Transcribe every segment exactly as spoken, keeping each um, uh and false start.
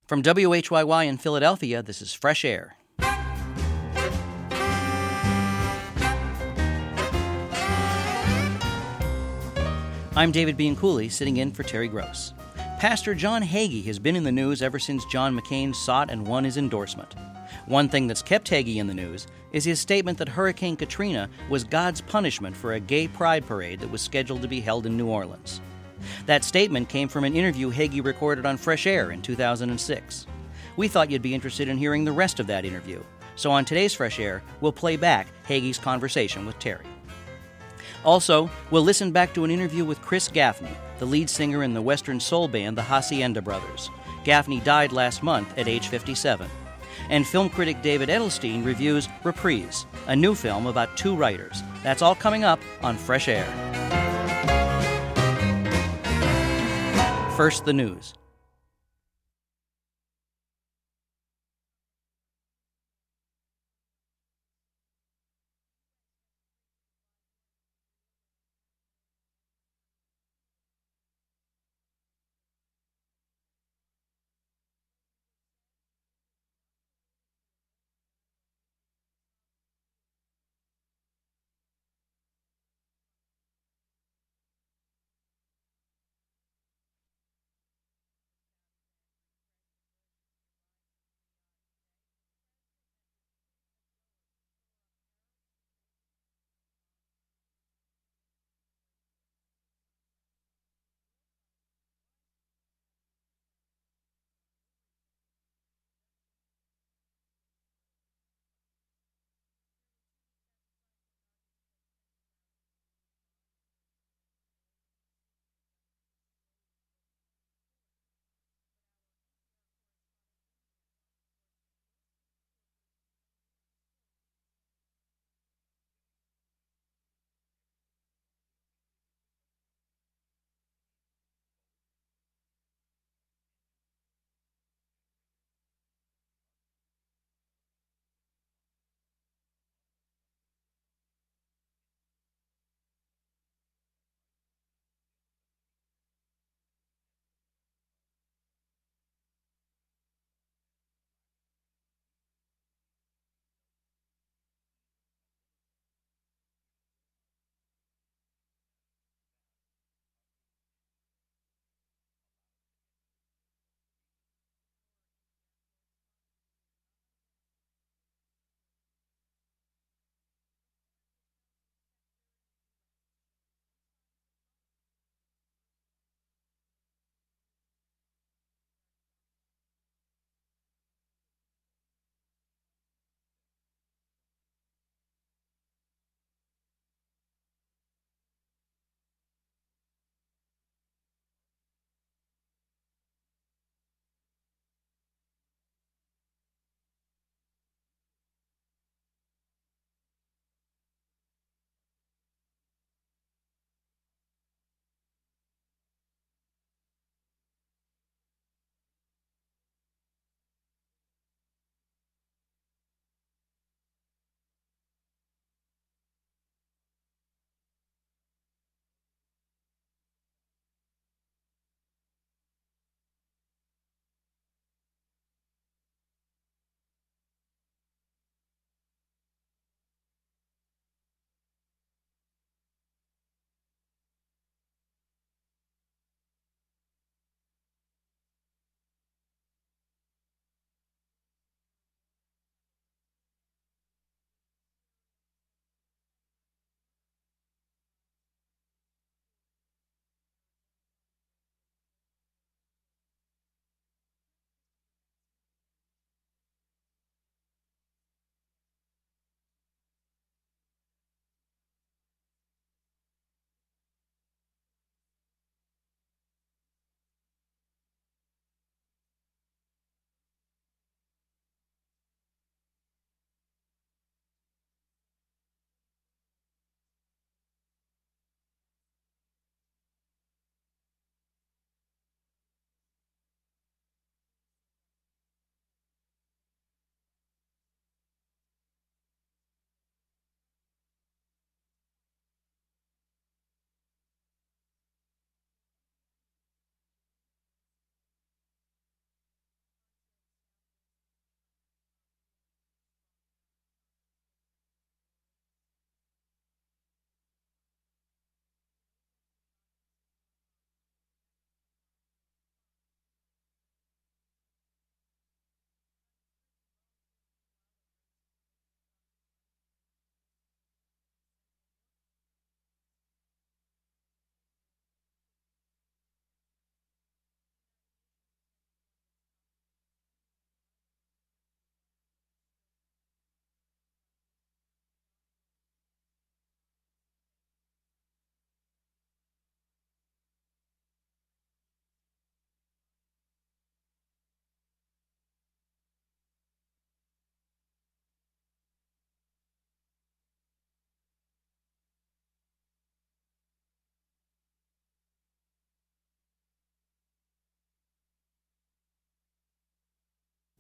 From W H Y Y in Philadelphia, this is Fresh Air. I'm David Bianculli, sitting in for Terry Gross. Pastor John Hagee has been in the news ever since John McCain sought and won his endorsement. One thing that's kept Hagee in the news is his statement that Hurricane Katrina was God's punishment for a gay pride parade that was scheduled to be held in New Orleans. That statement came from an interview Hagee recorded on Fresh Air in two thousand six. We thought you'd be interested in hearing the rest of that interview, so on today's Fresh Air, we'll play back Hagee's conversation with Terry. Also, we'll listen back to an interview with Chris Gaffney, the lead singer in the Western soul band the Hacienda Brothers. Gaffney died last month at age fifty-seven. And film critic David Edelstein reviews Reprise, a new film about two writers. That's all coming up on Fresh Air. First, the news.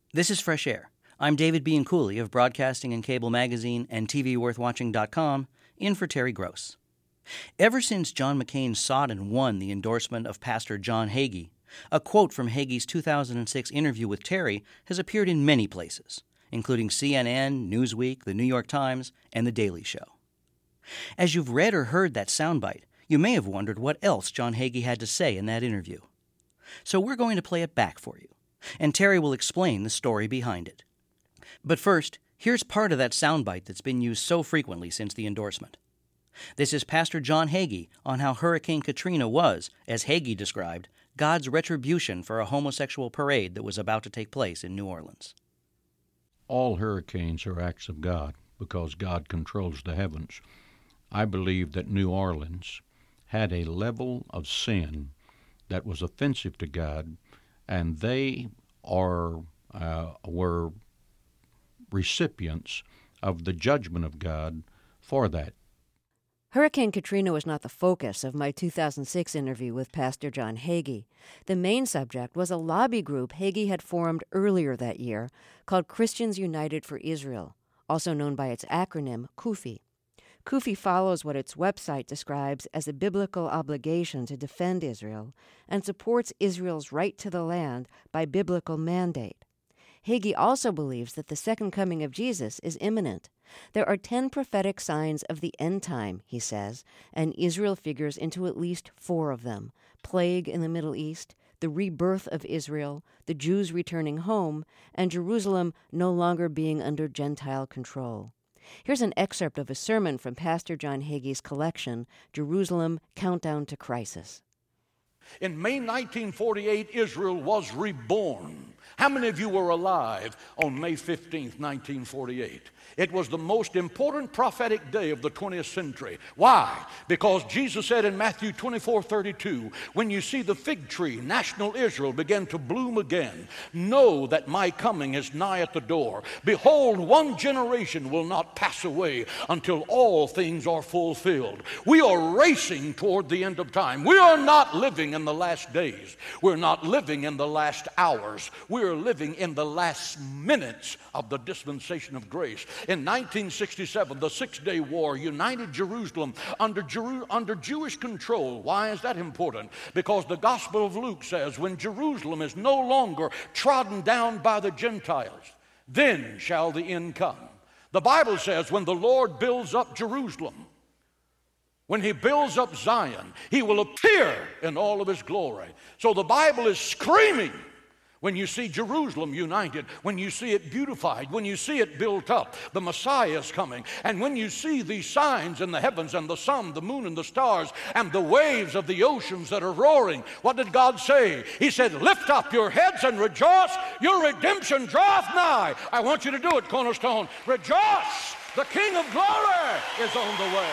This is Fresh Air. I'm David Bianculli of Broadcasting and Cable Magazine and T V Worth Watching dot com, in for Terry Gross. Ever since John McCain sought and won the endorsement of Pastor John Hagee, a quote from Hagee's two thousand six interview with Terry has appeared in many places, including C N N, Newsweek, The New York Times, and The Daily Show. As you've read or heard that soundbite, you may have wondered what else John Hagee had to say in that interview. So we're going to play it back for you, and Terry will explain the story behind it. But first, here's part of that soundbite that's been used so frequently since the endorsement. This is Pastor John Hagee on how Hurricane Katrina was, as Hagee described, God's retribution for a homosexual parade that was about to take place in New Orleans. All hurricanes are acts of God because God controls the heavens. I believe that New Orleans had a level of sin that was offensive to God, and they are uh, were recipients of the judgment of God for that. Hurricane Katrina was not the focus of my two thousand six interview with Pastor John Hagee. The main subject was a lobby group Hagee had formed earlier that year called Christians United for Israel, also known by its acronym CUFI. CUFI follows what its website describes as a biblical obligation to defend Israel and supports Israel's right to the land by biblical mandate. Hagee also believes that the second coming of Jesus is imminent. There are ten prophetic signs of the end time, he says, and Israel figures into at least four of them: plague in the Middle East, the rebirth of Israel, the Jews returning home, and Jerusalem no longer being under Gentile control. Here's an excerpt of a sermon from Pastor John Hagee's collection, Jerusalem, Countdown to Crisis. In May nineteen forty-eight, Israel was reborn. How many of you were alive on May fifteenth, nineteen forty-eight? It was the most important prophetic day of the twentieth century. Why? Because Jesus said in Matthew twenty-four thirty-two, when you see the fig tree, national Israel, begin to bloom again, know that my coming is nigh at the door. Behold, one generation will not pass away until all things are fulfilled. We are racing toward the end of time. We are not living in the last days. We're not living in the last hours. We're living in the last minutes of the dispensation of grace. In nineteen sixty-seven, the Six-Day War united Jerusalem under, Jeru- under Jewish control. Why is that important? Because the Gospel of Luke says, when Jerusalem is no longer trodden down by the Gentiles, then shall the end come. The Bible says when the Lord builds up Jerusalem, when he builds up Zion, he will appear in all of his glory. So the Bible is screaming when you see Jerusalem united, when you see it beautified, when you see it built up, the Messiah is coming. And when you see these signs in the heavens and the sun, the moon and the stars and the waves of the oceans that are roaring, what did God say? He said, lift up your heads and rejoice, your redemption draweth nigh. I want you to do it, Cornerstone. Rejoice, the King of glory is on the way.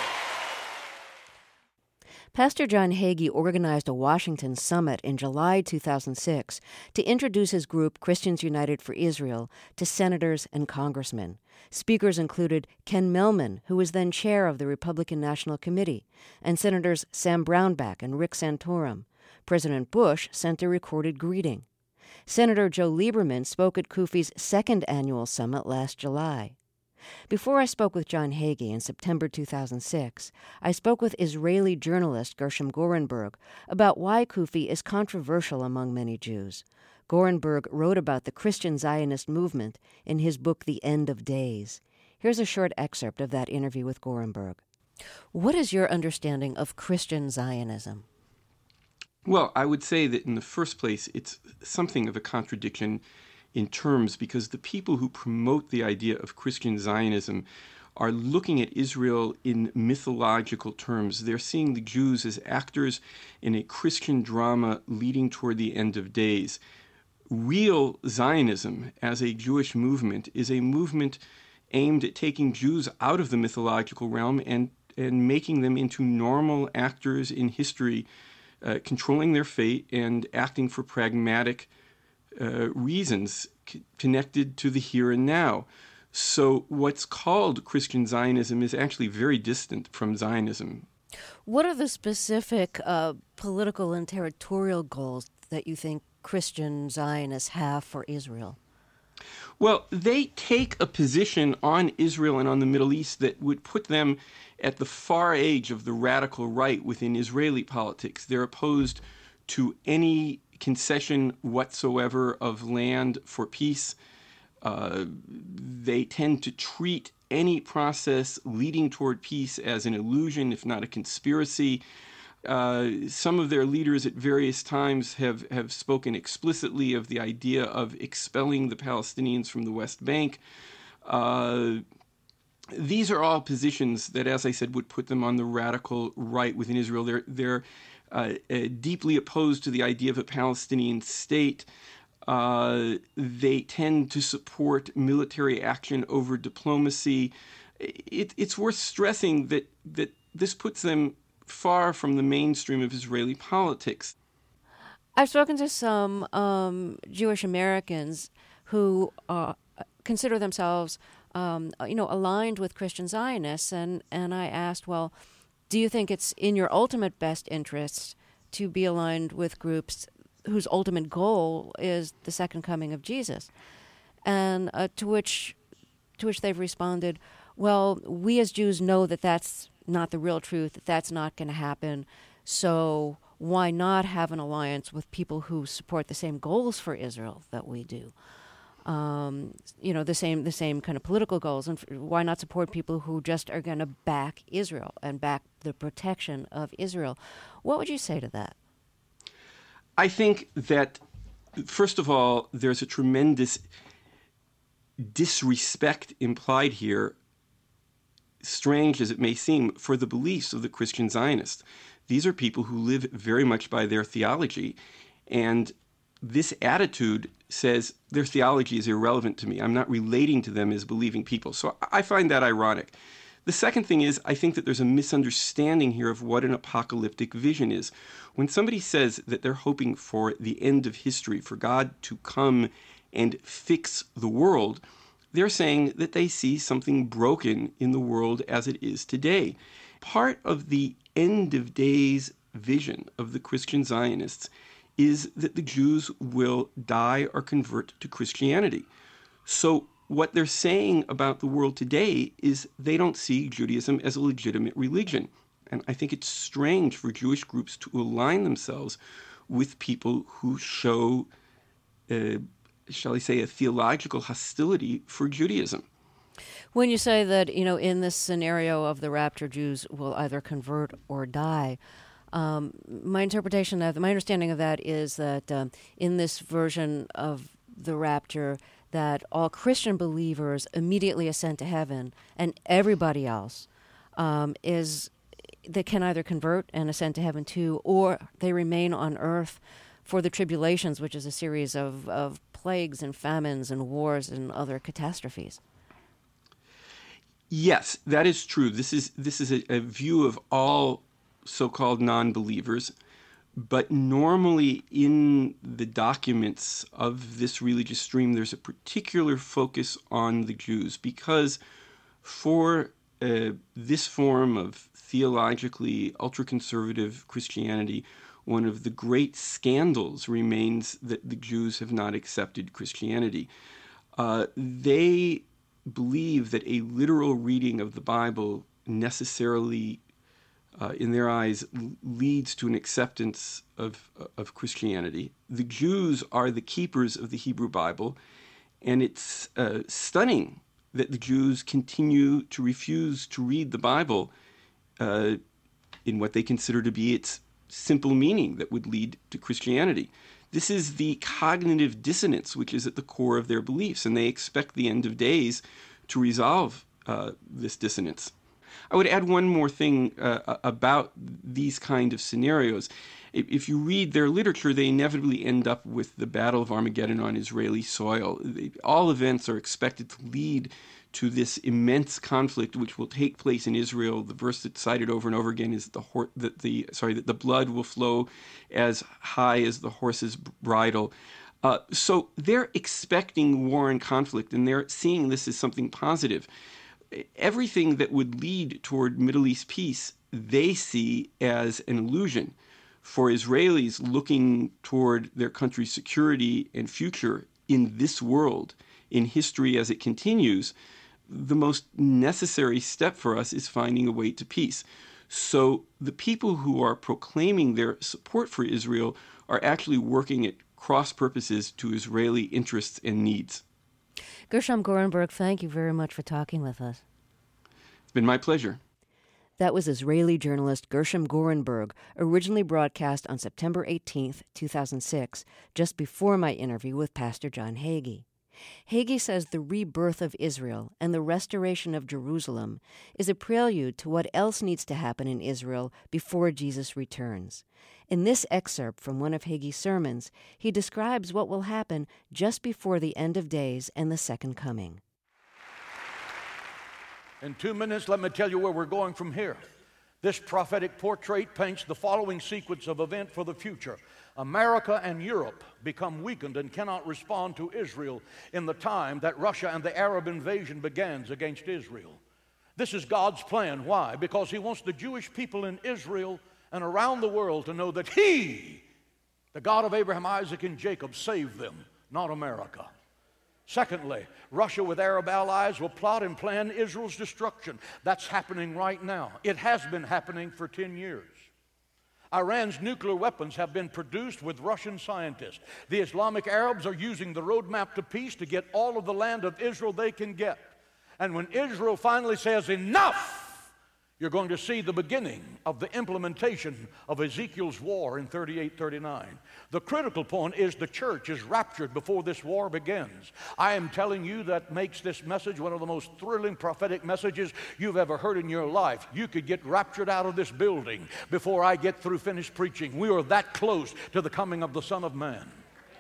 Pastor John Hagee organized a Washington summit in July two thousand six to introduce his group Christians United for Israel to senators and congressmen. Speakers included Ken Mehlman, who was then chair of the Republican National Committee, and Senators Sam Brownback and Rick Santorum. President Bush sent a recorded greeting. Senator Joe Lieberman spoke at CUFI's second annual summit last July. Before I spoke with John Hagee in September two thousand six, I spoke with Israeli journalist Gershom Gorenberg about why CUFI is controversial among many Jews. Gorenberg wrote about the Christian Zionist movement in his book The End of Days. Here's a short excerpt of that interview with Gorenberg. What is your understanding of Christian Zionism? Well, I would say that in the first place, it's something of a contradiction in terms, because the people who promote the idea of Christian Zionism are looking at Israel in mythological terms. They're seeing the Jews as actors in a Christian drama leading toward the end of days. Real Zionism as a Jewish movement is a movement aimed at taking Jews out of the mythological realm and, and making them into normal actors in history, uh, controlling their fate and acting for pragmatic Uh, reasons c- connected to the here and now. So what's called Christian Zionism is actually very distant from Zionism. What are the specific uh, political and territorial goals that you think Christian Zionists have for Israel? Well, they take a position on Israel and on the Middle East that would put them at the far edge of the radical right within Israeli politics. They're opposed to any concession whatsoever of land for peace. Uh, they tend to treat any process leading toward peace as an illusion, if not a conspiracy. Uh, some of their leaders at various times have, have spoken explicitly of the idea of expelling the Palestinians from the West Bank. Uh, these are all positions that, as I said, would put them on the radical right within Israel. They're, they're uh, uh, deeply opposed to the idea of a Palestinian state. Uh, they tend to support military action over diplomacy. It, it's worth stressing that, that this puts them far from the mainstream of Israeli politics. I've spoken to some um, Jewish Americans who uh, consider themselves, um, you know, aligned with Christian Zionists, and, and I asked, well, do you think it's in your ultimate best interest to be aligned with groups whose ultimate goal is the second coming of Jesus? And uh, to which, to which they've responded, well, we as Jews know that that's not the real truth, that that's not going to happen. So why not have an alliance with people who support the same goals for Israel that we do? Um, you know, the same the same kind of political goals. And why not support people who just are going to back Israel and back the protection of Israel? What would you say to that? I think that, first of all, there's a tremendous disrespect implied here, strange as it may seem, for the beliefs of the Christian Zionists. These are people who live very much by their theology, and this attitude says their theology is irrelevant to me. I'm not relating to them as believing people. So I find that ironic. The second thing is, I think that there's a misunderstanding here of what an apocalyptic vision is. When somebody says that they're hoping for the end of history, for God to come and fix the world, they're saying that they see something broken in the world as it is today. Part of the end of days vision of the Christian Zionists is that the Jews will die or convert to Christianity. So what they're saying about the world today is they don't see Judaism as a legitimate religion. And I think it's strange for Jewish groups to align themselves with people who show, uh, shall I say, a theological hostility for Judaism. When you say that, you know, in this scenario of the rapture, Jews will either convert or die, um, my interpretation of, my understanding of that is that um, in this version of the rapture, that all Christian believers immediately ascend to heaven, and everybody else um, is that can either convert and ascend to heaven too, or they remain on earth for the tribulations, which is a series of, of plagues and famines and wars and other catastrophes. Yes, that is true. This is this is a, a view of all so-called non-believers, but normally in the documents of this religious stream, there's a particular focus on the Jews, because for uh, this form of theologically ultra-conservative Christianity, one of the great scandals remains that the Jews have not accepted Christianity. Uh, they believe that a literal reading of the Bible necessarily, uh, in their eyes, leads to an acceptance of, of Christianity. The Jews are the keepers of the Hebrew Bible, and it's uh, stunning that the Jews continue to refuse to read the Bible uh, in what they consider to be its simple meaning that would lead to Christianity. This is the cognitive dissonance which is at the core of their beliefs, and they expect the end of days to resolve uh, this dissonance. I would add one more thing uh, about these kind of scenarios. If, if you read their literature, they inevitably end up with the Battle of Armageddon on Israeli soil. They, all events are expected to lead to this immense conflict which will take place in Israel. The verse that's cited over and over again is the hor- that the sorry that the blood will flow as high as the horse's bridle. Uh, so they're expecting war and conflict, and they're seeing this as something positive. Everything that would lead toward Middle East peace, they see as an illusion. For Israelis looking toward their country's security and future in this world, in history as it continues, the most necessary step for us is finding a way to peace. So the people who are proclaiming their support for Israel are actually working at cross purposes to Israeli interests and needs. Gershom Gorenberg, thank you very much for talking with us. It's been my pleasure. That was Israeli journalist Gershom Gorenberg, originally broadcast on September eighteenth, two thousand six, just before my interview with Pastor John Hagee. Hagee says the rebirth of Israel and the restoration of Jerusalem is a prelude to what else needs to happen in Israel before Jesus returns. In this excerpt from one of Hagee's sermons, he describes what will happen just before the end of days and the second coming. In two minutes, let me tell you where we're going from here. This prophetic portrait paints the following sequence of events for the future. America and Europe become weakened and cannot respond to Israel in the time that Russia and the Arab invasion begins against Israel. This is God's plan. Why? Because He wants the Jewish people in Israel and around the world to know that He, the God of Abraham, Isaac, and Jacob, saved them, not America. Secondly, Russia with Arab allies will plot and plan Israel's destruction. That's happening right now. It has been happening for ten years. Iran's nuclear weapons have been produced with Russian scientists. The Islamic Arabs are using the roadmap to peace to get all of the land of Israel they can get. And when Israel finally says enough, you're going to see the beginning of the implementation of Ezekiel's war in thirty-eight thirty-nine. The critical point is the church is raptured before this war begins. I am telling you that makes this message one of the most thrilling prophetic messages you've ever heard in your life. You could get raptured out of this building before I get through finished preaching. We are that close to the coming of the Son of Man.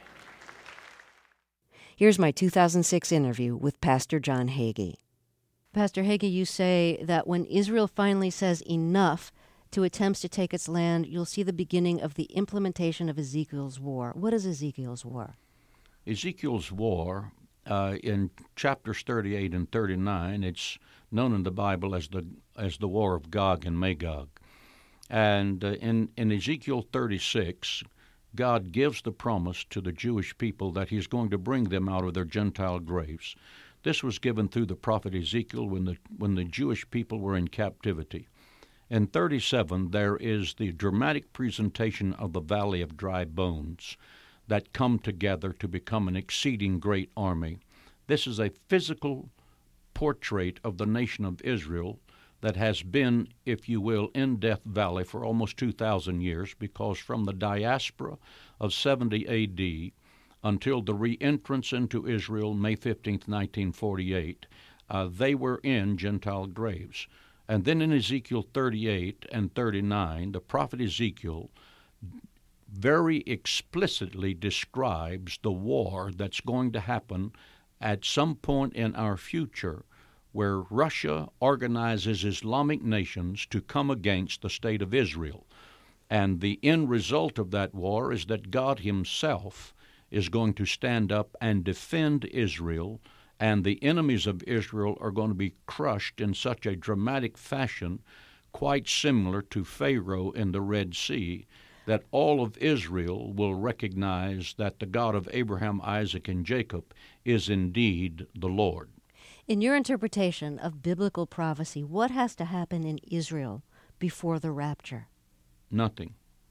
Here's my two thousand six interview with Pastor John Hagee. Pastor Hagee, you say that when Israel finally says enough to attempts to take its land, you'll see the beginning of the implementation of Ezekiel's war. What is Ezekiel's war? Ezekiel's war, uh, in chapters thirty-eight and thirty-nine, it's known in the Bible as the as the war of Gog and Magog. And uh, in, in Ezekiel thirty-six, God gives the promise to the Jewish people that He's going to bring them out of their Gentile graves. This was given through the prophet Ezekiel when the when the Jewish people were in captivity. In thirty-seven, there is the dramatic presentation of the Valley of Dry Bones that come together to become an exceeding great army. This is a physical portrait of the nation of Israel that has been, if you will, in Death Valley for almost two thousand years, because from the diaspora of seventy A D until the re-entrance into Israel, May fifteenth, nineteen forty-eight, uh, they were in Gentile graves. And then in Ezekiel thirty-eight and thirty-nine, the prophet Ezekiel very explicitly describes the war that's going to happen at some point in our future, where Russia organizes Islamic nations to come against the state of Israel. And the end result of that war is that God Himself is going to stand up and defend Israel, and the enemies of Israel are going to be crushed in such a dramatic fashion, quite similar to Pharaoh in the Red Sea, that all of Israel will recognize that the God of Abraham, Isaac, and Jacob is indeed the Lord. In your interpretation of biblical prophecy, what has to happen in Israel before the rapture? Nothing.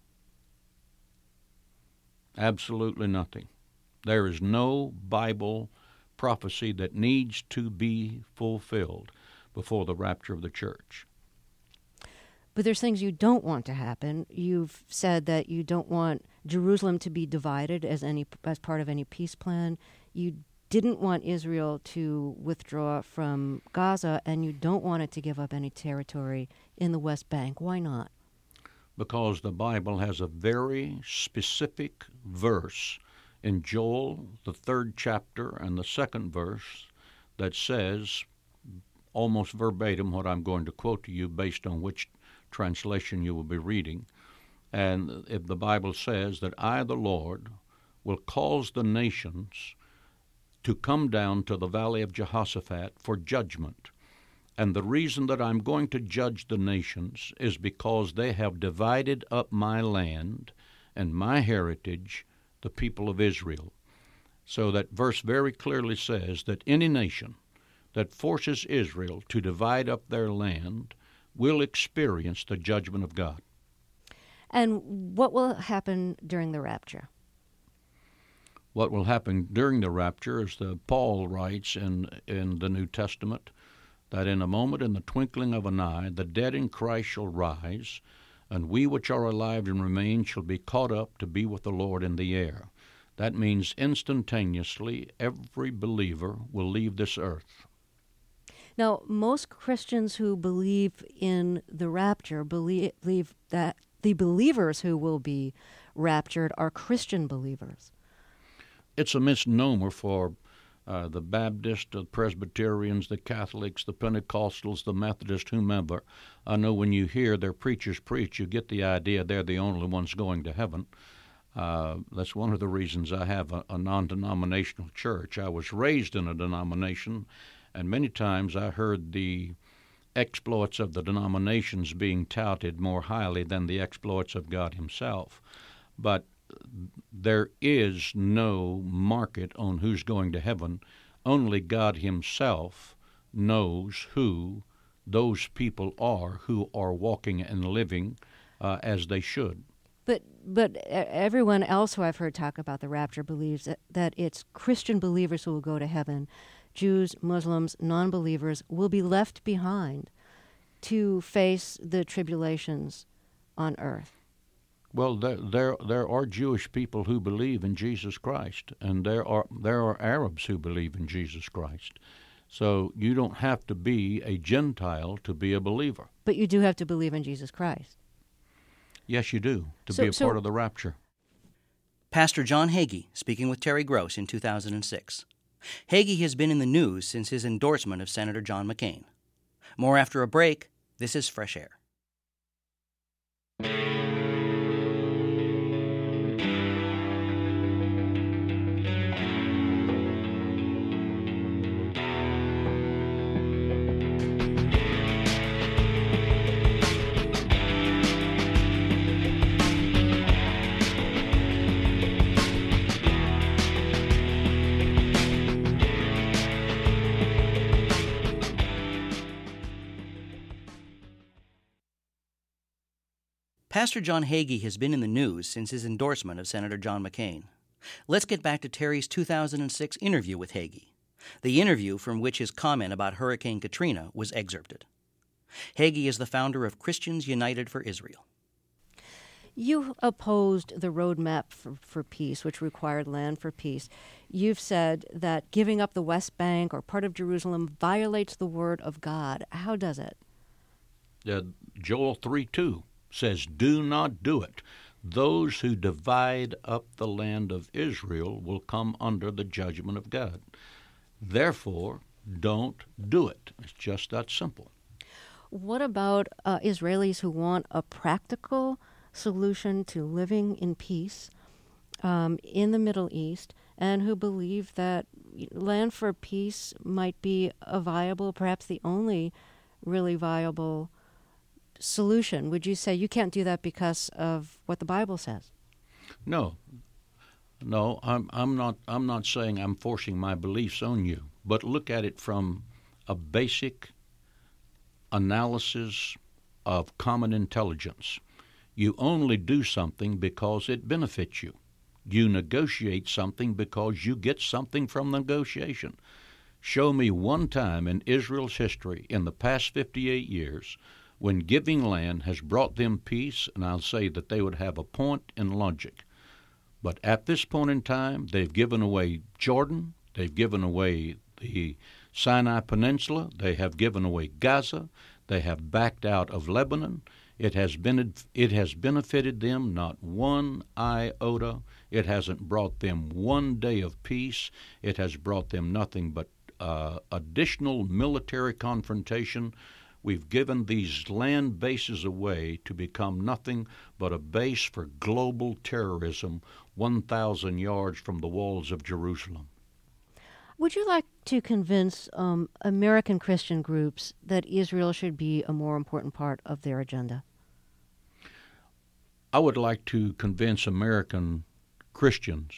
Absolutely nothing. There is no Bible prophecy that needs to be fulfilled before the rapture of the church. But there's things you don't want to happen. You've said that you don't want Jerusalem to be divided as any as part of any peace plan. You didn't want Israel to withdraw from Gaza, and you don't want it to give up any territory in the West Bank. Why not? Because the Bible has a very specific verse in Joel, the third chapter, and the second verse that says, almost verbatim, what I'm going to quote to you based on which translation you will be reading. And if the Bible says that I, the Lord, will cause the nations to come down to the valley of Jehoshaphat for judgment. And the reason that I'm going to judge the nations is because they have divided up my land and my heritage, the people of Israel. So that verse very clearly says that any nation that forces Israel to divide up their land will experience the judgment of God. And what will happen during the rapture? What will happen during the rapture is that Paul writes in, in the New Testament that in a moment, in the twinkling of an eye, the dead in Christ shall rise, and we which are alive and remain shall be caught up to be with the Lord in the air. That means instantaneously every believer will leave this earth. Now, most Christians who believe in the rapture believe, believe that the believers who will be raptured are Christian believers. It's a misnomer for uh, the Baptists, the Presbyterians, the Catholics, the Pentecostals, the Methodists, whomever. I know when you hear their preachers preach, you get the idea they're the only ones going to heaven. Uh, that's one of the reasons I have a, a non-denominational church. I was raised in a denomination, and many times I heard the exploits of the denominations being touted more highly than the exploits of God himself. But there is no market on who's going to heaven. Only God himself knows who those people are who are walking and living uh, as they should. But but everyone else who I've heard talk about the rapture believes that, that it's Christian believers who will go to heaven. Jews, Muslims, non-believers will be left behind to face the tribulations on earth. Well, there, there there are Jewish people who believe in Jesus Christ, and there are there are Arabs who believe in Jesus Christ. So you don't have to be a Gentile to be a believer. But you do have to believe in Jesus Christ. Yes, you do, to so, be a so, part of the rapture. Pastor John Hagee speaking with Terry Gross in two thousand six. Hagee has been in the news since his endorsement of Senator John McCain. More after a break. This is Fresh Air. Pastor John Hagee has been in the news since his endorsement of Senator John McCain. Let's get back to Terry's two thousand six interview with Hagee, the interview from which his comment about Hurricane Katrina was excerpted. Hagee is the founder of Christians United for Israel. You opposed the roadmap for, for peace, which required land for peace. You've said that giving up the West Bank or part of Jerusalem violates the word of God. How does it? Uh, Joel three two says, "Do not do it. Those who divide up the land of Israel will come under the judgment of God. Therefore, don't do it." It's just that simple. What about uh, Israelis who want a practical solution to living in peace um, in the Middle East and who believe that land for peace might be a viable, perhaps the only really viable solution? Would you say you can't do that because of what the Bible says? No. No, I'm I'm not I'm not saying I'm forcing my beliefs on you, but look at it from a basic analysis of common intelligence. You only do something because it benefits you. You negotiate something because you get something from the negotiation. Show me one time in Israel's history in the past fifty-eight years when giving land has brought them peace, and I'll say that they would have a point in logic. But at this point in time, they've given away Jordan, they've given away the Sinai Peninsula, they have given away Gaza, they have backed out of Lebanon. It has been it has benefited them not one iota. It hasn't brought them one day of peace. It has brought them nothing but uh, additional military confrontation. We've given these land bases away to become nothing but a base for global terrorism one thousand yards from the walls of Jerusalem. Would you like to convince um, American Christian groups that Israel should be a more important part of their agenda? I would like to convince American Christians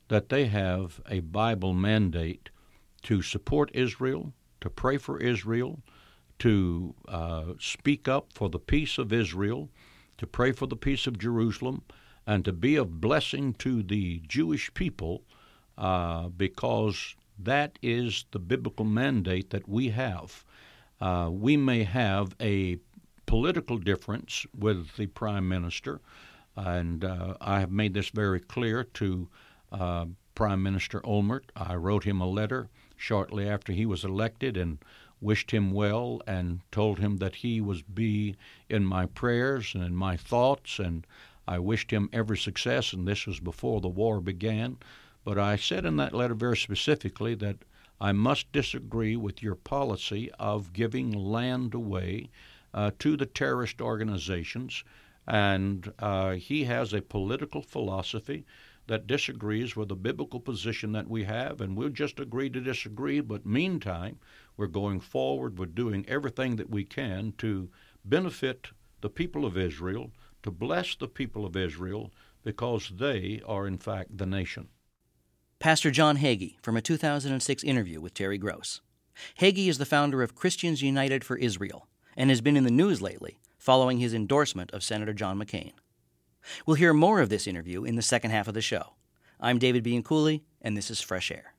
that they have a Bible mandate to support Israel, to pray for Israel, to uh, speak up for the peace of Israel, to pray for the peace of Jerusalem, and to be of blessing to the Jewish people, uh, because that is the biblical mandate that we have. Uh, we may have a political difference with the Prime Minister, and uh, I have made this very clear to uh, Prime Minister Olmert. I wrote him a letter shortly after he was elected and wished him well and told him that he was be in my prayers and in my thoughts, and I wished him every success, and this was before the war began. But I said in that letter very specifically that I must disagree with your policy of giving land away uh, to the terrorist organizations, and uh, he has a political philosophy that disagrees with the biblical position that we have, and we'll just agree to disagree, but meantime, we're going forward, we're doing everything that we can to benefit the people of Israel, to bless the people of Israel, because they are in fact the nation. Pastor John Hagee from a two thousand six interview with Terry Gross. Hagee is the founder of Christians United for Israel and has been in the news lately following his endorsement of Senator John McCain. We'll hear more of this interview in the second half of the show. I'm David Bianculli, and this is Fresh Air.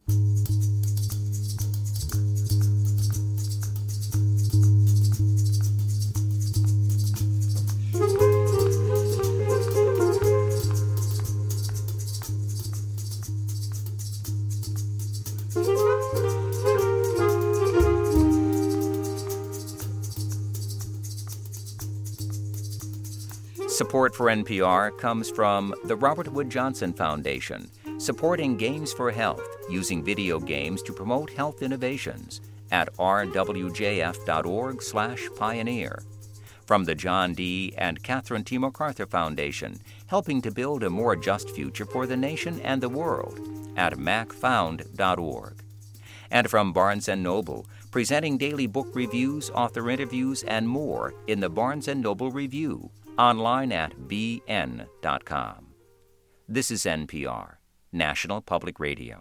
Support for N P R comes from the Robert Wood Johnson Foundation, supporting Games for Health, using video games to promote health innovations at r w j f dot org slash pioneer. From the John D. and Catherine T. MacArthur Foundation, helping to build a more just future for the nation and the world at mac found dot org. And from Barnes and Noble, presenting daily book reviews, author interviews, and more in the Barnes and Noble Review, online at b n dot com. This is N P R, National Public Radio.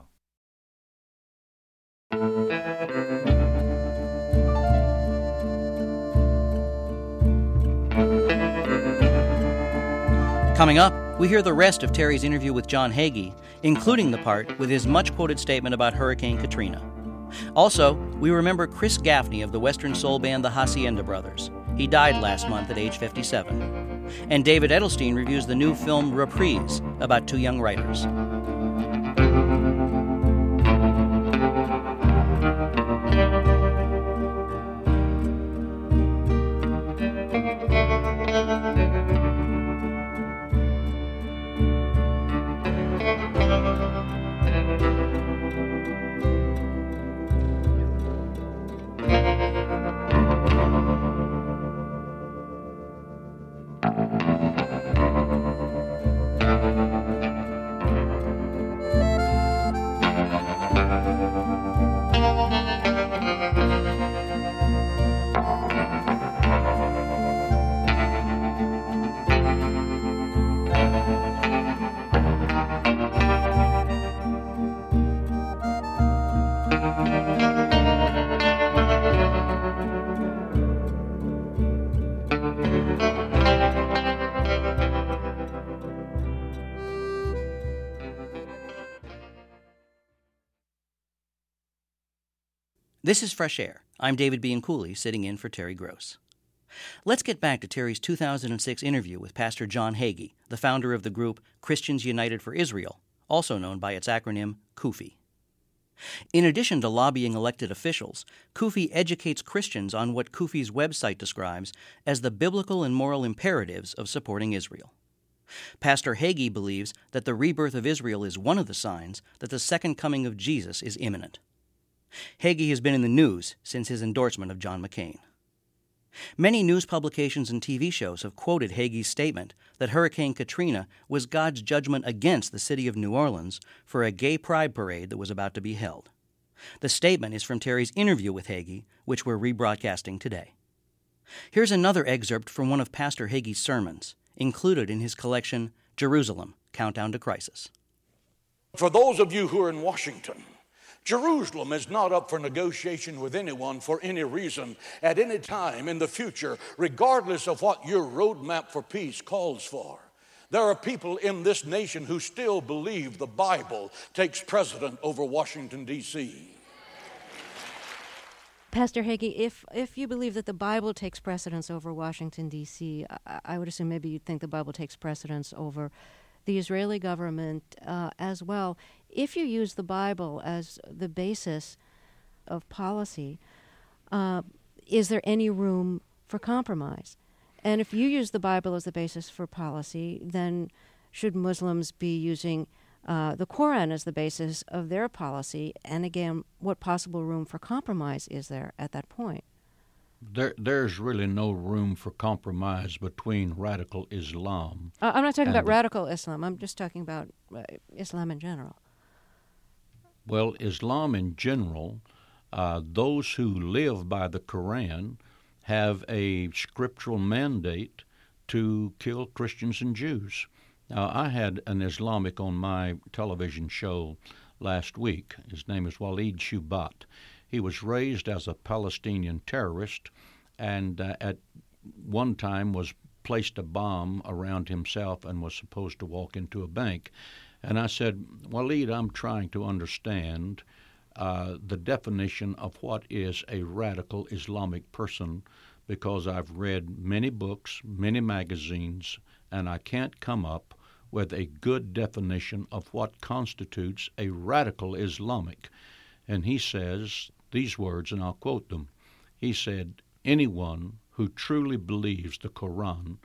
Coming up, we hear the rest of Terry's interview with John Hagee, including the part with his much-quoted statement about Hurricane Katrina. Also, we remember Chris Gaffney of the Western soul band the Hacienda Brothers. He died last month at age fifty-seven. And David Edelstein reviews the new film Reprise about two young writers. This is Fresh Air. I'm David Bianculli, sitting in for Terry Gross. Let's get back to Terry's two thousand six interview with Pastor John Hagee, the founder of the group Christians United for Israel, also known by its acronym CUFI. In addition to lobbying elected officials, CUFI educates Christians on what CUFI's website describes as the biblical and moral imperatives of supporting Israel. Pastor Hagee believes that the rebirth of Israel is one of the signs that the second coming of Jesus is imminent. Hagee has been in the news since his endorsement of John McCain. Many news publications and T V shows have quoted Hagee's statement that Hurricane Katrina was God's judgment against the city of New Orleans for a gay pride parade that was about to be held. The statement is from Terry's interview with Hagee, which we're rebroadcasting today. Here's another excerpt from one of Pastor Hagee's sermons, included in his collection, Jerusalem, Countdown to Crisis. For those of you who are in Washington, Jerusalem is not up for negotiation with anyone for any reason at any time in the future, regardless of what your roadmap for peace calls for. There are people in this nation who still believe the Bible takes precedent over Washington, D C Pastor Hagee, if if you believe that the Bible takes precedence over Washington, D C, I, I would assume maybe you'd think the Bible takes precedence over the Israeli government uh, as well. If you use the Bible as the basis of policy, uh, is there any room for compromise? And if you use the Bible as the basis for policy, then should Muslims be using uh, the Quran as the basis of their policy? And again, what possible room for compromise is there at that point? There, there's really no room for compromise between radical Islam. Uh, I'm not talking about the, radical Islam. I'm just talking about uh, Islam in general. Well, Islam in general, uh, those who live by the Quran have a scriptural mandate to kill Christians and Jews. Now, I had an Islamic on my television show last week. His name is Walid Shubat. He was raised as a Palestinian terrorist and uh, at one time was placed a bomb around himself and was supposed to walk into a bank. And I said, Walid, I'm trying to understand uh, the definition of what is a radical Islamic person, because I've read many books, many magazines, and I can't come up with a good definition of what constitutes a radical Islamic. And he says these words, and I'll quote them. He said, anyone who truly believes the Quran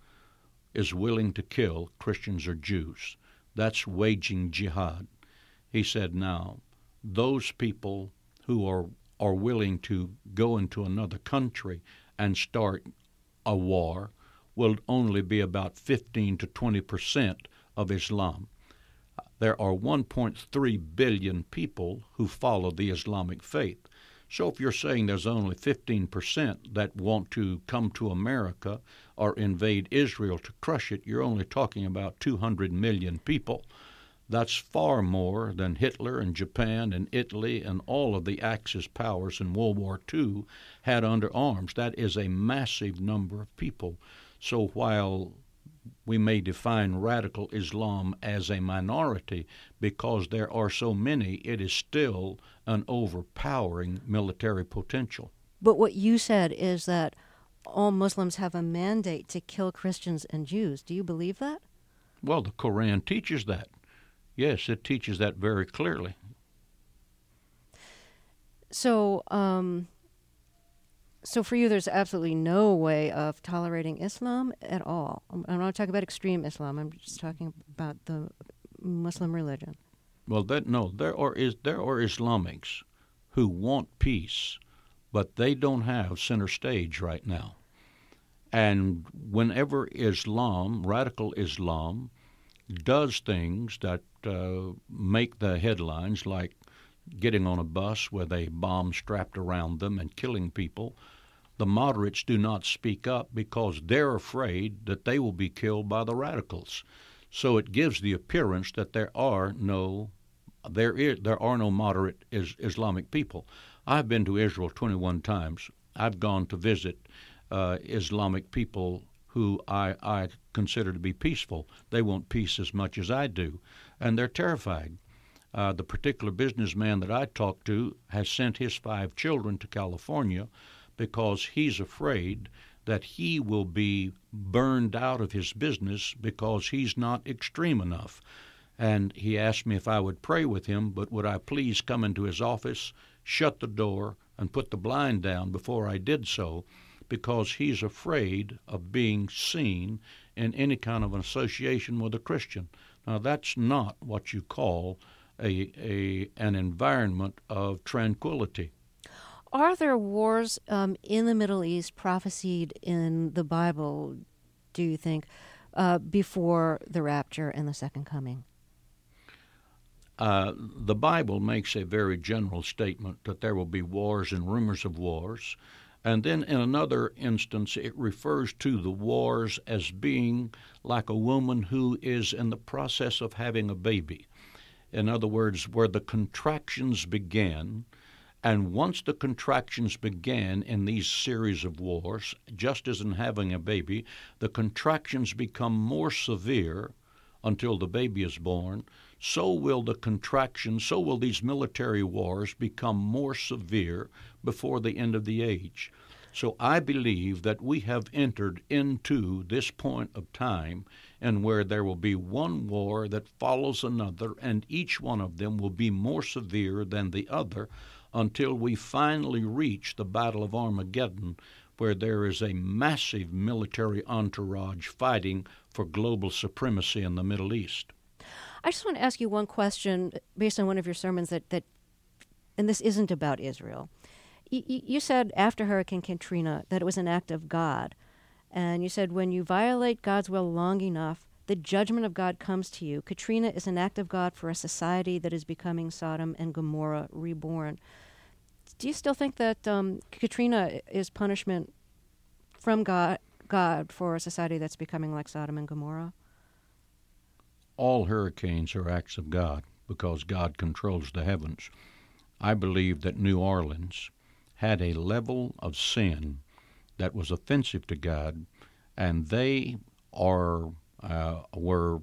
is willing to kill Christians or Jews. That's waging jihad. He said, now, those people who are, are willing to go into another country and start a war will only be about fifteen to twenty percent of Islam. There are one point three billion people who follow the Islamic faith. So if you're saying there's only fifteen percent that want to come to America or invade Israel to crush it, you're only talking about two hundred million people. That's far more than Hitler and Japan and Italy and all of the Axis powers in World War Two had under arms. That is a massive number of people. So while we may define radical Islam as a minority because there are so many, it is still an overpowering military potential. But what you said is that all Muslims have a mandate to kill Christians and Jews. Do you believe that? Well, the Quran teaches that. Yes, it teaches that very clearly. So, um, so for you, there's absolutely no way of tolerating Islam at all. I'm not talking about extreme Islam. I'm just talking about the Muslim religion. Well, that no, there are is there are Islamics who want peace, but they don't have center stage right now. And whenever Islam, radical Islam, does things that uh, make the headlines, like getting on a bus with a bomb strapped around them and killing people, the moderates do not speak up because they're afraid that they will be killed by the radicals. So it gives the appearance that there are no there is there are no moderate is, Islamic people. I've been to Israel twenty-one times. I've gone to visit uh, Islamic people who I, I consider to be peaceful. They want peace as much as I do, and they're terrified. Uh, the particular businessman that I talked to has sent his five children to California because he's afraid that he will be burned out of his business because he's not extreme enough. And he asked me if I would pray with him, but would I please come into his office, shut the door, and put the blind down before I did so, because he's afraid of being seen in any kind of an association with a Christian. Now, that's not what you call a, a an environment of tranquility. Are there wars um, in the Middle East prophesied in the Bible, do you think, uh, before the rapture and the second coming? Uh, the Bible makes a very general statement that there will be wars and rumors of wars. And then in another instance, it refers to the wars as being like a woman who is in the process of having a baby. In other words, where the contractions began. And once the contractions began in these series of wars, just as in having a baby, the contractions become more severe until the baby is born. So will the contractions, so will these military wars become more severe before the end of the age. So I believe that we have entered into this point of time and where there will be one war that follows another, and each one of them will be more severe than the other, until we finally reach the Battle of Armageddon, where there is a massive military entourage fighting for global supremacy in the Middle East. I just want to ask you one question based on one of your sermons that, that and this isn't about Israel. You, you said after Hurricane Katrina that it was an act of God. And you said when you violate God's will long enough, the judgment of God comes to you. Katrina is an act of God for a society that is becoming Sodom and Gomorrah reborn. Do you still think that um, Katrina is punishment from God, God for a society that's becoming like Sodom and Gomorrah? All hurricanes are acts of God because God controls the heavens. I believe that New Orleans had a level of sin that was offensive to God, and they are uh, were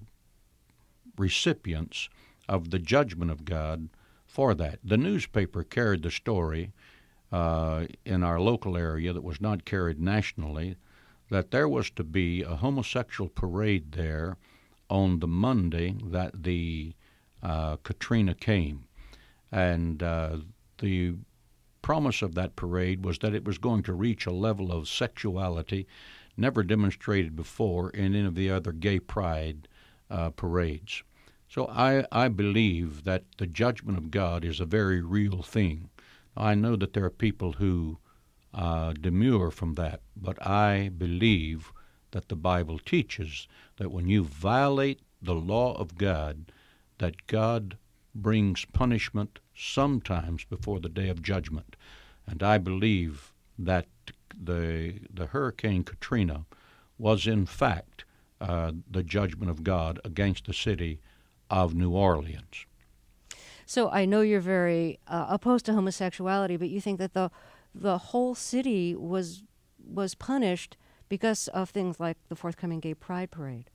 recipients of the judgment of God for that. The newspaper carried the story uh, in our local area that was not carried nationally, that there was to be a homosexual parade there on the Monday that the uh, Katrina came. And uh, the promise of that parade was that it was going to reach a level of sexuality never demonstrated before in any of the other gay pride uh, parades. So I, I believe that the judgment of God is a very real thing. I know that there are people who uh, demur from that, but I believe that the Bible teaches that when you violate the law of God, that God brings punishment sometimes before the day of judgment. And I believe that the the Hurricane Katrina was in fact uh, the judgment of God against the city of New Orleans. So I know you're very uh, opposed to homosexuality, but you think that the the whole city was was punished because of things like the forthcoming Gay Pride Parade.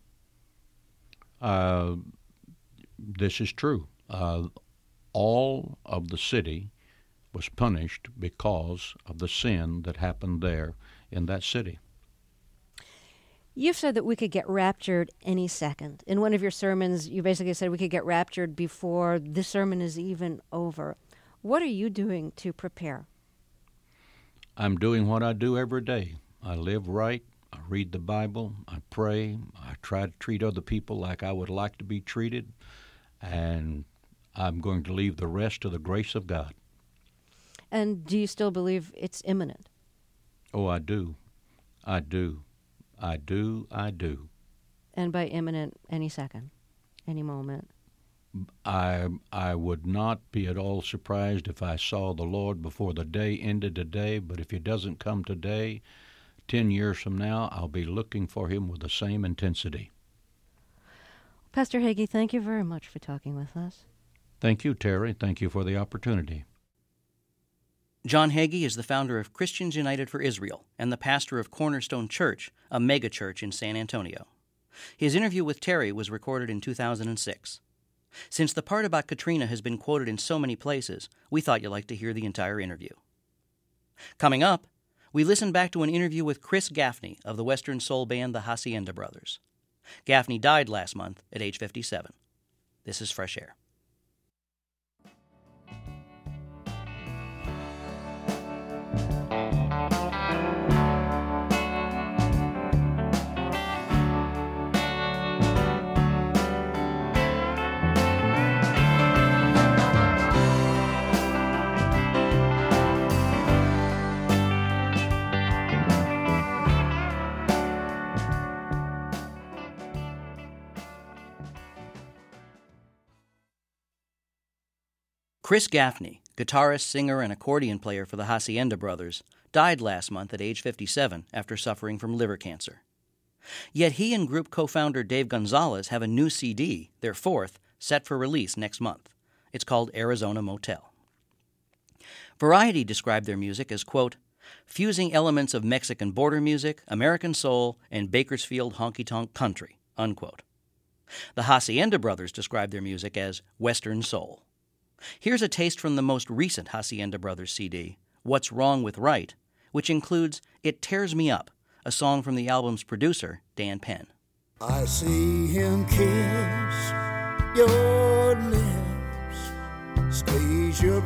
Uh, this is true. Uh, all of the city was punished because of the sin that happened there in that city. You've said that we could get raptured any second. In one of your sermons, you basically said we could get raptured before this sermon is even over. What are you doing to prepare? I'm doing what I do every day. I live right. I read the Bible. I pray. I try to treat other people like I would like to be treated. And I'm going to leave the rest to the grace of God. And do you still believe it's imminent? Oh, I do. I do. I do. I do. And by imminent, any second, any moment? I I would not be at all surprised if I saw the Lord before the day ended today, but if he doesn't come today, ten years from now, I'll be looking for him with the same intensity. Pastor Hagee, thank you very much for talking with us. Thank you, Terry. Thank you for the opportunity. John Hagee is the founder of Christians United for Israel and the pastor of Cornerstone Church, a megachurch in San Antonio. His interview with Terry was recorded in two thousand six. Since the part about Katrina has been quoted in so many places, we thought you'd like to hear the entire interview. Coming up, we listen back to an interview with Chris Gaffney of the Western soul band the Hacienda Brothers. Gaffney died last month at age fifty-seven. This is Fresh Air. Chris Gaffney, guitarist, singer, and accordion player for the Hacienda Brothers, died last month at age fifty-seven after suffering from liver cancer. Yet he and group co-founder Dave Gonzalez have a new C D, their fourth, set for release next month. It's called Arizona Motel. Variety described their music as, quote, fusing elements of Mexican border music, American soul, and Bakersfield honky-tonk country, unquote. The Hacienda Brothers described their music as Western soul. Here's a taste from the most recent Hacienda Brothers C D, What's Wrong with Right, which includes It Tears Me Up, a song from the album's producer, Dan Penn. I see him kiss your lips, squeeze your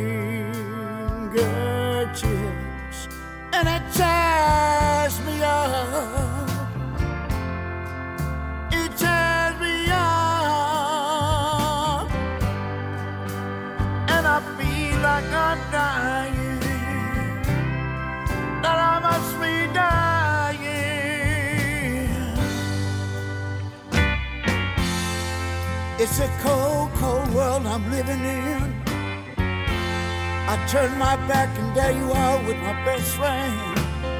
fingertips, and it tears me up. It tears me up, and I feel like I'm dying, that I must be dying. It's a cold, cold world I'm living in. I turn my back and there you are with my best friend.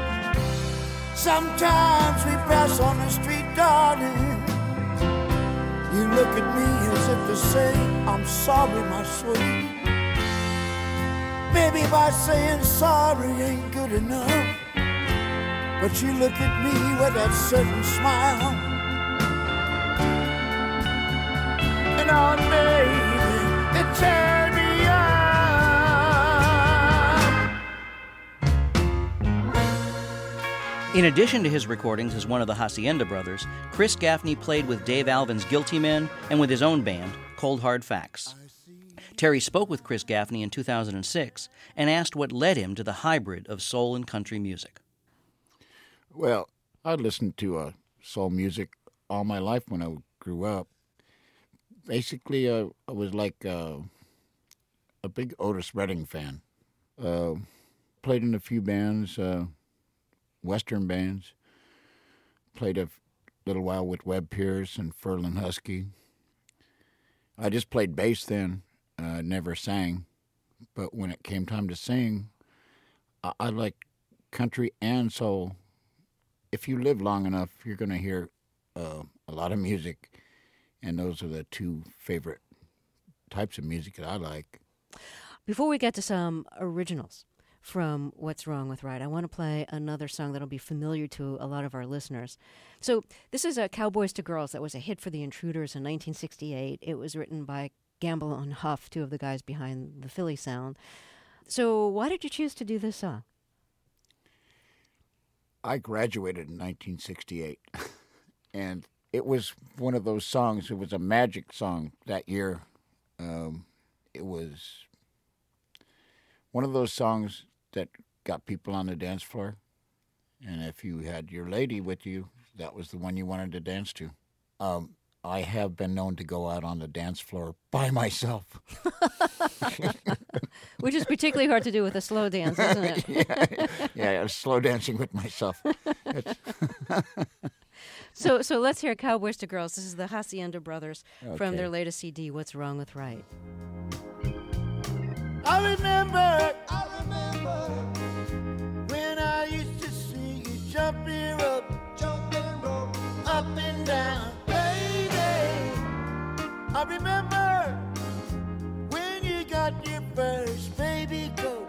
Sometimes we pass on the street, darling. You look at me as if to say, I'm sorry, my sweet. Maybe by saying sorry ain't good enough, but you look at me with that certain smile, and oh baby, it tears me up. In addition to his recordings as one of the Hacienda Brothers, Chris Gaffney played with Dave Alvin's Guilty Men and with his own band, Cold Hard Facts. Terry spoke with Chris Gaffney in two thousand six and asked what led him to the hybrid of soul and country music. Well, I listened to uh, soul music all my life when I grew up. Basically, uh, I was like uh, a big Otis Redding fan. Uh, played in a few bands, uh, Western bands. Played a little while with Webb Pierce and Ferlin Husky. I just played bass then. I uh, never sang. But when it came time to sing, I, I liked country and soul. If you live long enough, you're going to hear uh, a lot of music. And those are the two favorite types of music that I like. Before we get to some originals from What's Wrong with Right, I want to play another song that'll be familiar to a lot of our listeners. So this is a Cowboys to Girls that was a hit for the Intruders in nineteen sixty-eight. It was written by Gamble and Huff, two of the guys behind the Philly sound. So why did you choose to do this song? I graduated in nineteen sixty-eight, and it was one of those songs. It was a magic song that year. Um, it was one of those songs that got people on the dance floor, and if you had your lady with you, that was the one you wanted to dance to. Um, I have been known to go out on the dance floor by myself. Which is particularly hard to do with a slow dance, isn't it? yeah, yeah, I was slow dancing with myself. so so let's hear Cowboys to Girls. This is the Hacienda Brothers Okay. from their latest C D, What's Wrong with Right. I remember, I remember when I used to see you jumping rope, jumping rope, up and down, baby. I remember when you got your first baby coat,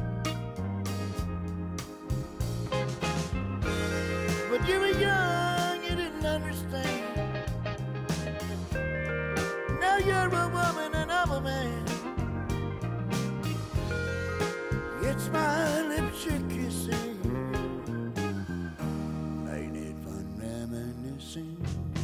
but you were young, you didn't understand. Now you're a woman and I'm a man. It's my lips you're kissing. Ain't it fun reminiscing?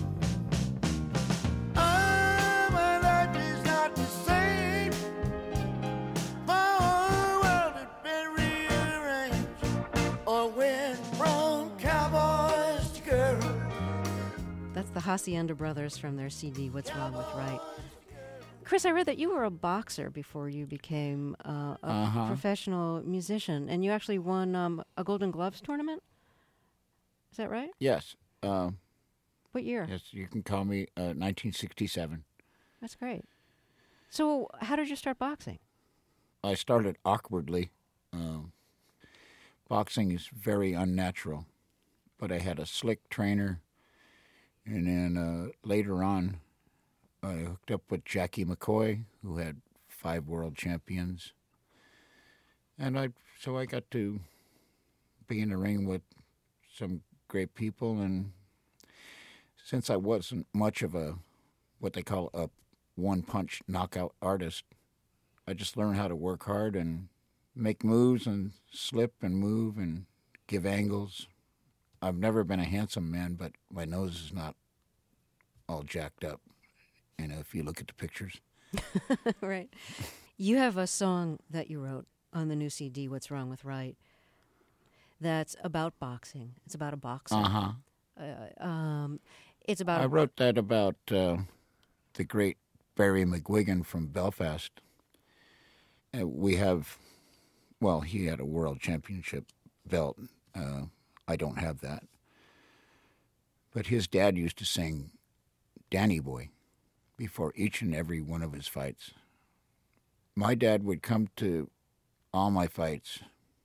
Oh, my life is not the same. My whole world has been rearranged. Or went from cowboys to girls. That's the Hacienda Brothers from their C D, What's Wrong with Right. Chris, I read that you were a boxer before you became uh, a Uh-huh. professional musician, and you actually won um, a Golden Gloves tournament? Is that right? Yes. Uh, What year? yes, you can call me uh, nineteen sixty-seven. That's great. So how did you start boxing? I started awkwardly. Um, boxing is very unnatural, but I had a slick trainer, and then uh, later on, I hooked up with Jackie McCoy, who had five world champions. And I, so I got to be in the ring with some great people. And since I wasn't much of a, what they call a one-punch knockout artist, I just learned how to work hard and make moves and slip and move and give angles. I've never been a handsome man, but my nose is not all jacked up, you know, if you look at the pictures. Right. You have a song that you wrote on the new C D, What's Wrong with Right, that's about boxing. It's about a boxer. Uh-huh. Uh, um, it's about... I a, wrote that about uh, the great Barry McGuigan from Belfast. Uh, we have, well, he had a world championship belt. Uh, I don't have that. But his dad used to sing Danny Boy before each and every one of his fights. My dad would come to all my fights,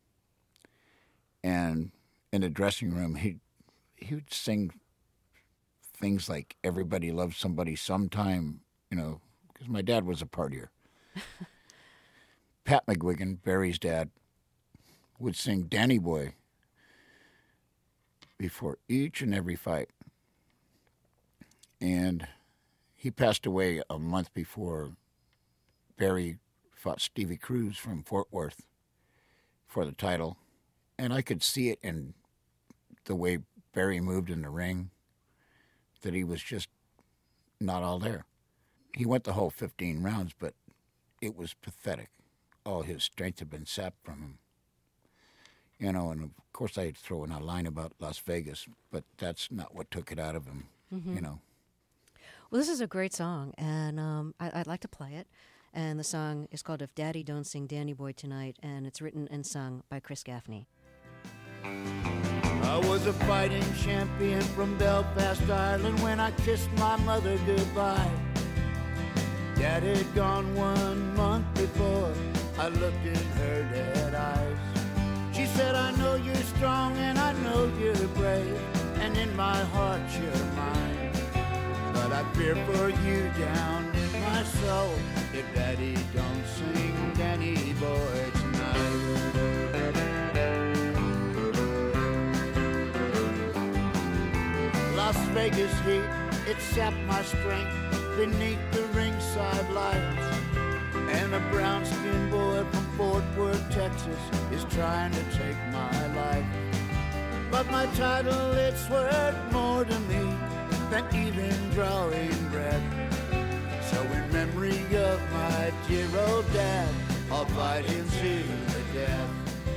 and in the dressing room, he he would sing things like "Everybody Loves Somebody Sometime," you know, because my dad was a partier. Pat McGuigan, Barry's dad, would sing Danny Boy before each and every fight. And he passed away a month before Barry fought Stevie Cruz from Fort Worth for the title. And I could see it in the way Barry moved in the ring, that he was just not all there. He went the whole fifteen rounds, but it was pathetic. All his strength had been sapped from him. You know, and of course I'd throw in a line about Las Vegas, but that's not what took it out of him, mm-hmm. you know. Well, this is a great song, and um, I- I'd like to play it. And the song is called If Daddy Don't Sing Danny Boy Tonight, and it's written and sung by Chris Gaffney. I was a fighting champion from Belfast, Ireland, when I kissed my mother goodbye. Dad had gone one month before. I looked in her dead eyes. She said, I know you're strong and I know you're brave, and in my heart you're mine. But I fear for you down in my soul, if Daddy don't sing Danny Boy tonight. Las Vegas heat, it sapped my strength beneath the ringside lights. And a brown-skinned boy from Fort Worth, Texas, is trying to take my life. But my title, it's worth more to me than even drawing breath. So in memory of my dear old dad, I'll fight him to the death.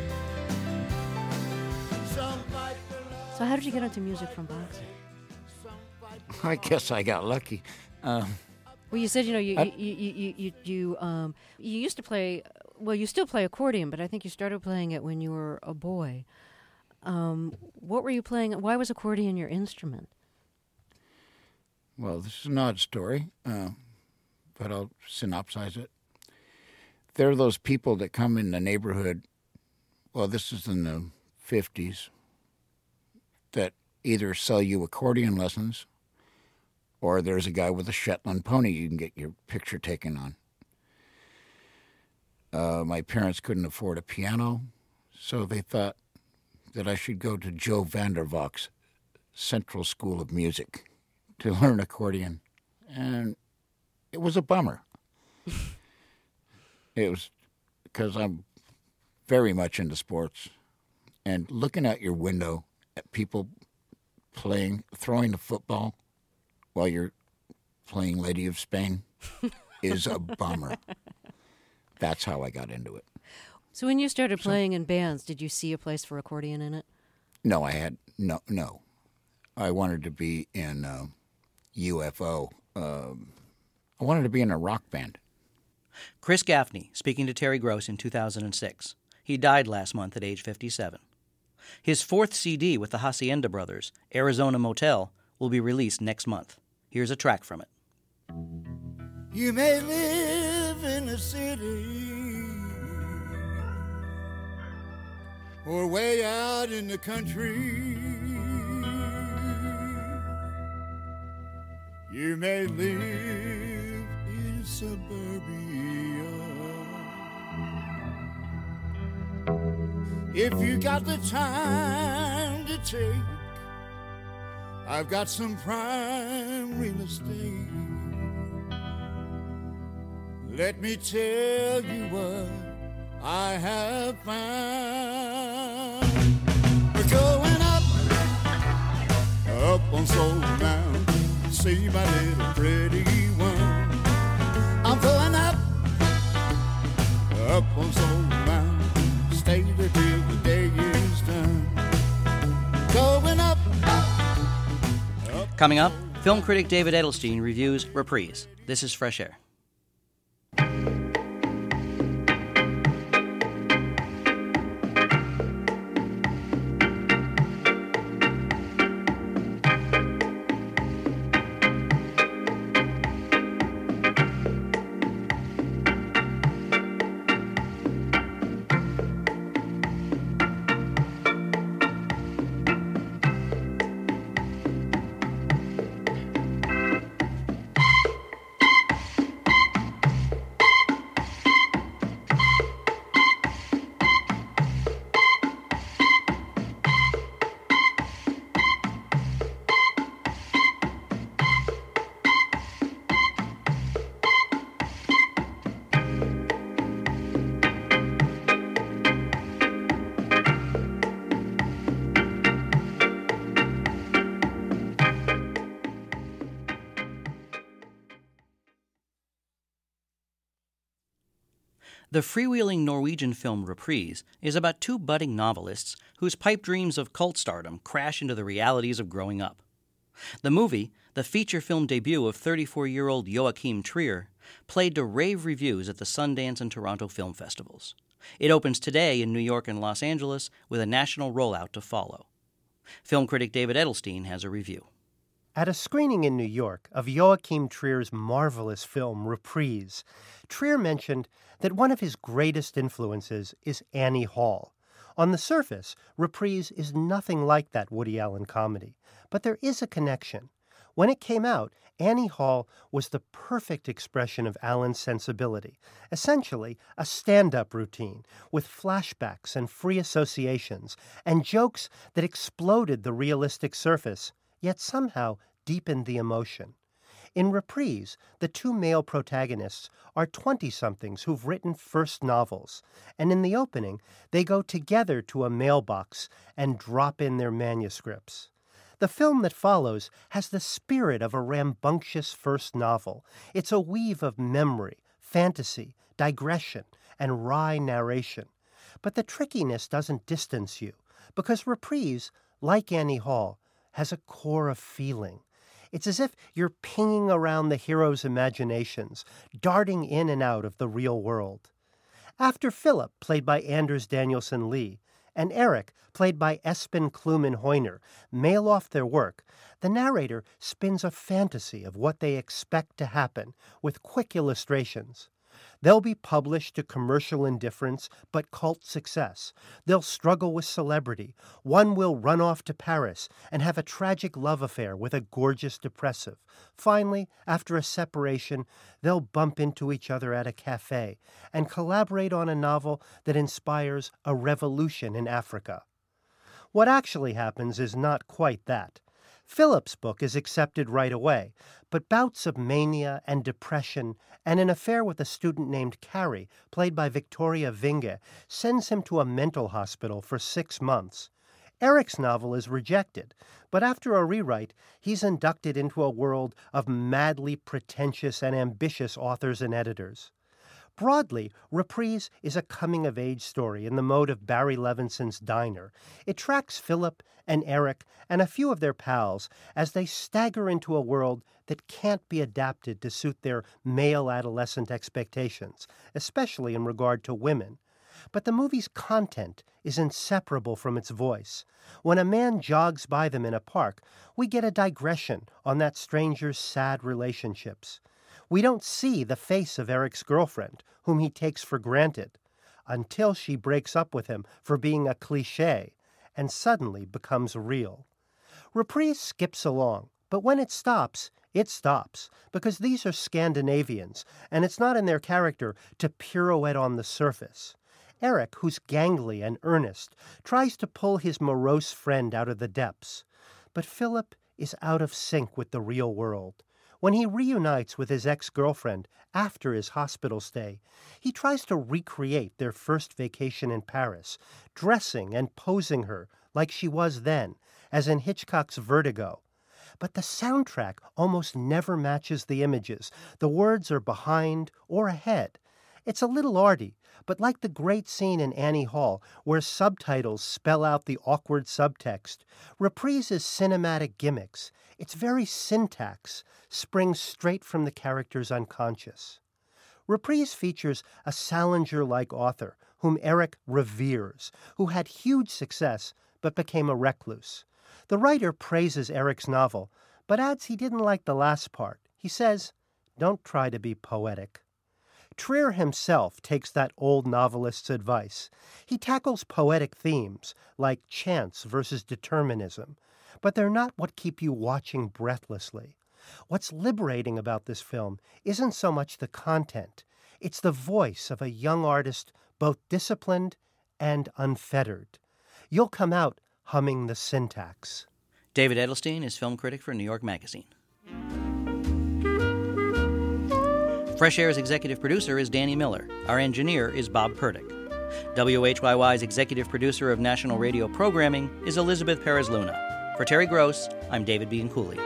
Some fight for love. So how did you get into music from boxing? I guess I got lucky. Um, Well, you said, you know, you I- you, you, you, you, you, um, you used to play, well, you still play accordion, but I think you started playing it when you were a boy. Um, what were you playing? Why was accordion your instrument? Well, this is an odd story, uh, but I'll synopsize it. There are those people that come in the neighborhood, well, this is in the fifties, that either sell you accordion lessons, or there's a guy with a Shetland pony you can get your picture taken on. Uh, my parents couldn't afford a piano, so they thought that I should go to Joe Vandervox Central School of Music to learn accordion. And it was a bummer. It was because I'm very much into sports. And looking out your window at people playing, throwing the football while you're playing Lady of Spain is a bummer. That's how I got into it. So when you started playing in bands, did you see a place for accordion in it? No, I had no, no. I wanted to be in uh, U F O. Um, I wanted to be in a rock band. Chris Gaffney speaking to Terry Gross in two thousand six. He died last month at age fifty-seven. His fourth C D with the Hacienda Brothers, Arizona Motel, will be released next month. Here's a track from it. You may live in a city or way out in the country. You may live suburbia. If you got the time to take, I've got some prime real estate. Let me tell you what I have found. We're going up, up on Soul Mountain, see my little pretty one. I'm going up, up on Soul Mountain, stay there till the day is done. Going up, up. Coming up, film critic David Edelstein reviews Reprise. This is Fresh Air. The freewheeling Norwegian film Reprise is about two budding novelists whose pipe dreams of cult stardom crash into the realities of growing up. The movie, the feature film debut of thirty-four-year-old Joachim Trier, played to rave reviews at the Sundance and Toronto film festivals. It opens today in New York and Los Angeles with a national rollout to follow. Film critic David Edelstein has a review. At a screening in New York of Joachim Trier's marvelous film Reprise, Trier mentioned that one of his greatest influences is Annie Hall. On the surface, Reprise is nothing like that Woody Allen comedy, but there is a connection. When it came out, Annie Hall was the perfect expression of Allen's sensibility, essentially a stand-up routine with flashbacks and free associations and jokes that exploded the realistic surface, yet somehow deepened the emotion. In Reprise, the two male protagonists are twenty-somethings who've written first novels, and in the opening, they go together to a mailbox and drop in their manuscripts. The film that follows has the spirit of a rambunctious first novel. It's a weave of memory, fantasy, digression, and wry narration. But the trickiness doesn't distance you, because Reprise, like Annie Hall, has a core of feeling. It's as if you're pinging around the hero's imaginations, darting in and out of the real world. After Philip, played by Anders Danielsen Lee, and Eric, played by Espen Kluman Hoyner, mail off their work, the narrator spins a fantasy of what they expect to happen with quick illustrations. They'll be published to commercial indifference but cult success. They'll struggle with celebrity. One will run off to Paris and have a tragic love affair with a gorgeous depressive. Finally, after a separation, they'll bump into each other at a cafe and collaborate on a novel that inspires a revolution in Africa. What actually happens is not quite that. Philip's book is accepted right away, but bouts of mania and depression and an affair with a student named Carrie, played by Victoria Vinge, sends him to a mental hospital for six months. Eric's novel is rejected, but after a rewrite, he's inducted into a world of madly pretentious and ambitious authors and editors. Broadly, Reprise is a coming-of-age story in the mode of Barry Levinson's Diner. It tracks Philip and Eric and a few of their pals as they stagger into a world that can't be adapted to suit their male adolescent expectations, especially in regard to women. But the movie's content is inseparable from its voice. When a man jogs by them in a park, we get a digression on that stranger's sad relationships. We don't see the face of Eric's girlfriend, whom he takes for granted, until she breaks up with him for being a cliché and suddenly becomes real. Reprise skips along, But when it stops, it stops, because these are Scandinavians, and it's not in their character to pirouette on the surface. Eric, who's gangly and earnest, tries to pull his morose friend out of the depths. But Philip is out of sync with the real world. When he reunites with his ex-girlfriend after his hospital stay, he tries to recreate their first vacation in Paris, dressing and posing her like she was then, as in Hitchcock's Vertigo. But the soundtrack almost never matches the images. The words are behind or ahead. It's a little arty, but like the great scene in Annie Hall, where subtitles spell out the awkward subtext, Reprise's cinematic gimmicks, its very syntax, springs straight from the character's unconscious. Reprise features a Salinger-like author whom Eric reveres, who had huge success but became a recluse. The writer praises Eric's novel, but adds he didn't like the last part. He says, "Don't try to be poetic." Trier himself takes that old novelist's advice. He tackles poetic themes, like chance versus determinism, but they're not what keep you watching breathlessly. What's liberating about this film isn't so much the content. It's the voice of a young artist, both disciplined and unfettered. You'll come out humming the syntax. David Edelstein is film critic for New York Magazine. Fresh Air's executive producer is Danny Miller. Our engineer is Bob Purdick. W H Y Y's executive producer of national radio programming is Elizabeth Perez-Luna. For Terry Gross, I'm David Bianculli.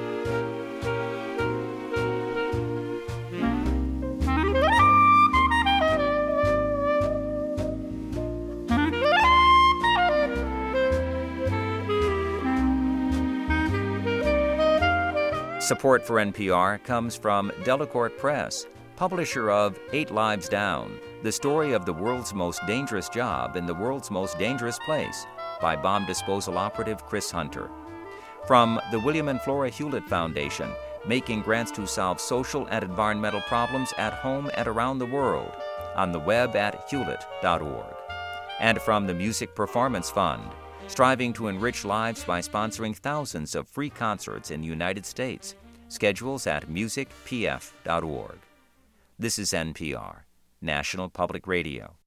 Support for N P R comes from Delacorte Press, publisher of Eight Lives Down, the story of the world's most dangerous job in the world's most dangerous place, by bomb disposal operative Chris Hunter. From the William and Flora Hewlett Foundation, making grants to solve social and environmental problems at home and around the world, on the web at hewlett dot org. And from the Music Performance Fund, striving to enrich lives by sponsoring thousands of free concerts in the United States. Schedules at music p f dot org. This is N P R, National Public Radio.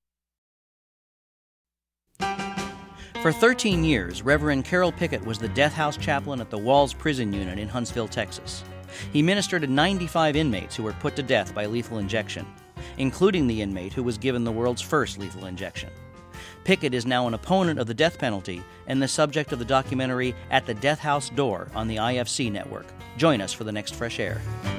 For thirteen years, Reverend Carol Pickett was the death house chaplain at the Walls Prison Unit in Huntsville, Texas. He ministered to ninety-five inmates who were put to death by lethal injection, including the inmate who was given the world's first lethal injection. Pickett is now an opponent of the death penalty and the subject of the documentary At the Death House Door on the I F C network. Join us for the next Fresh Air.